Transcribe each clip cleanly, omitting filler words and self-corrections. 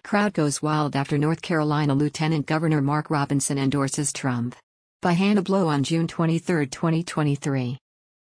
Crowd goes wild after North Carolina Lieutenant Governor Mark Robinson endorses Trump. By Hannah Blow on June 23, 2023.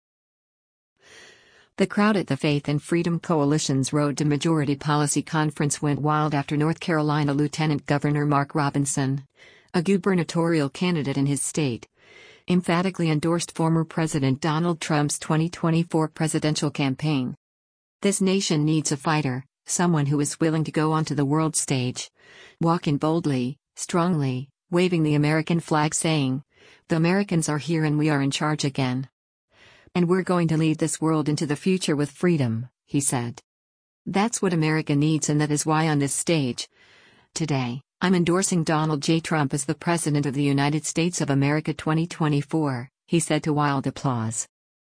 The crowd at the Faith and Freedom Coalition's Road to Majority Policy Conference went wild after North Carolina Lieutenant Governor Mark Robinson, a gubernatorial candidate in his state, emphatically endorsed former President Donald Trump's 2024 presidential campaign. This nation needs a fighter, someone who is willing to go onto the world stage, walk in boldly, strongly, waving the American flag saying, "The Americans are here and we are in charge again. And we're going to lead this world into the future with freedom," he said. "That's what America needs, and that is why on this stage today, I'm endorsing Donald J. Trump as the President of the United States of America 2024, he said to wild applause.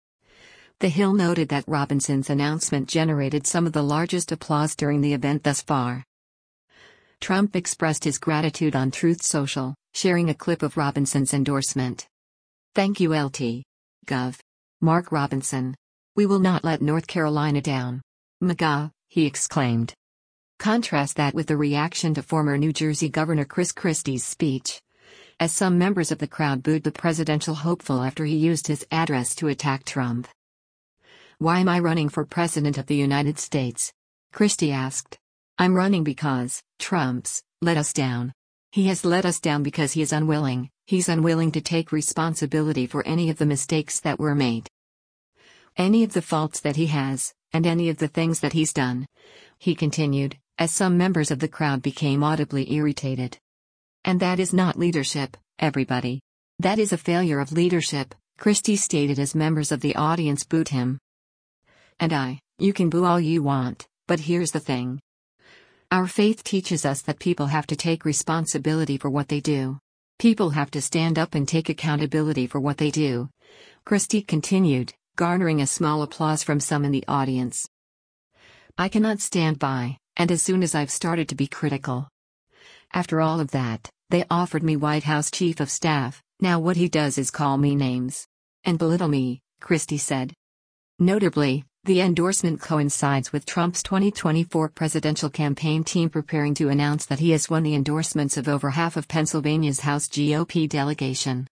The Hill noted that Robinson's announcement generated some of the largest applause during the event thus far. Trump expressed his gratitude on Truth Social, sharing a clip of Robinson's endorsement. "Thank you Lt. Gov. Mark Robinson. We will not let North Carolina down. MAGA," he exclaimed. Contrast that with the reaction to former New Jersey Governor Chris Christie's speech, as some members of the crowd booed the presidential hopeful after he used his address to attack Trump. "Why am I running for President of the United States?" Christie asked. "I'm running because Trump's let us down. He has let us down because he is unwilling. He's unwilling to take responsibility for any of the mistakes that were made. Any of the faults that he has, and any of the things that he's done," he continued, as some members of the crowd became audibly irritated. "And that is not leadership, everybody. That is a failure of leadership," Christie stated as members of the audience booed him. "And you can boo all you want, but here's the thing. Our faith teaches us that people have to take responsibility for what they do. People have to stand up and take accountability for what they do," Christie continued, garnering a small applause from some in the audience. "I cannot stand by, and as soon as I've started to be critical. After all of that, they offered me White House Chief of Staff, now what he does is call me names. And belittle me," Christie said. Notably, the endorsement coincides with Trump's 2024 presidential campaign team preparing to announce that he has won the endorsements of over half of Pennsylvania's House GOP delegation.